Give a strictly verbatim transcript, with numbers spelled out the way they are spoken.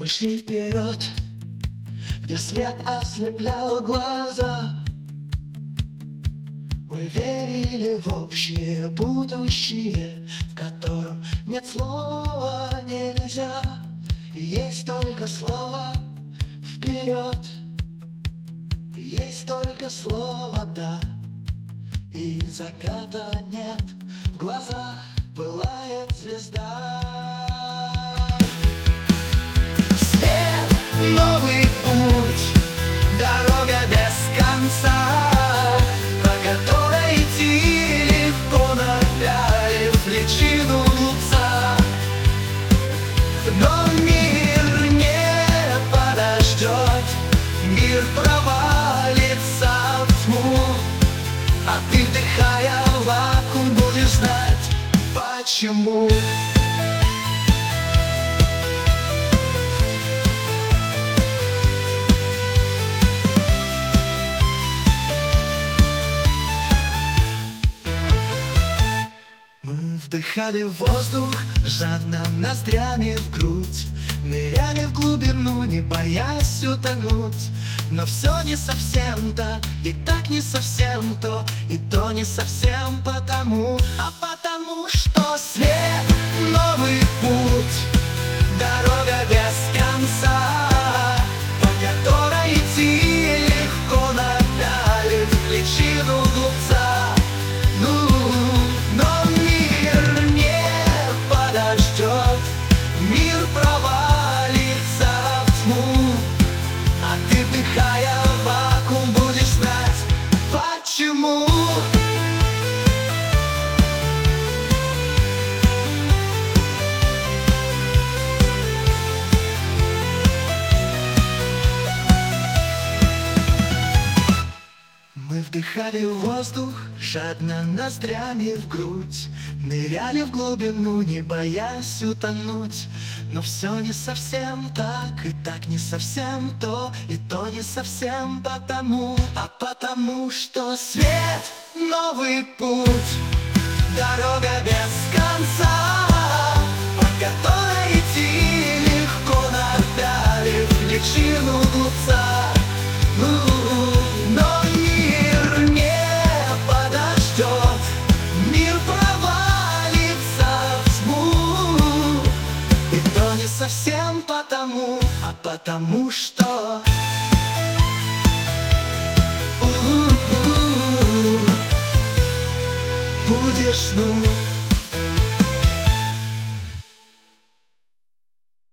Мы шли вперед, где свет ослеплял глаза. Мы верили в общее будущее, в котором нет слова нельзя, и есть только слово вперед, и есть только слово да, и заката нет, в глазах пылает звезда. Свет, новый путь, дорога без конца, по которой идти легко, напялив личину глупца. Но мир не подождет, мир провалится в тьму, а ты, вдыхая вакуум, будешь знать, почему. Мы вдыхали воздух жадно ноздрями в грудь, ныряли в глубину, не боясь утонуть. Но все не совсем так, и так не совсем то, и то не совсем потому, а потому что свет, новый путь, дорога без конца, по которой идти легко, напялив личину глупца. Ну, но мир не подождет, мир провалится в тьму, а ты, вдыхая вакуум, будешь знать, почему. Мы вдыхали воздух жадно ноздрями в грудь, ныряли в глубину, не боясь утонуть. Но все не совсем так, и так не совсем то, и то не совсем потому, а потому что свет, новый путь, дорога без конца, по которой идти легко, напялив личину глупца. Но мир не подождет, мир провалится в тьму, и то не совсем потому, а потому что У-у-у, будешь, ну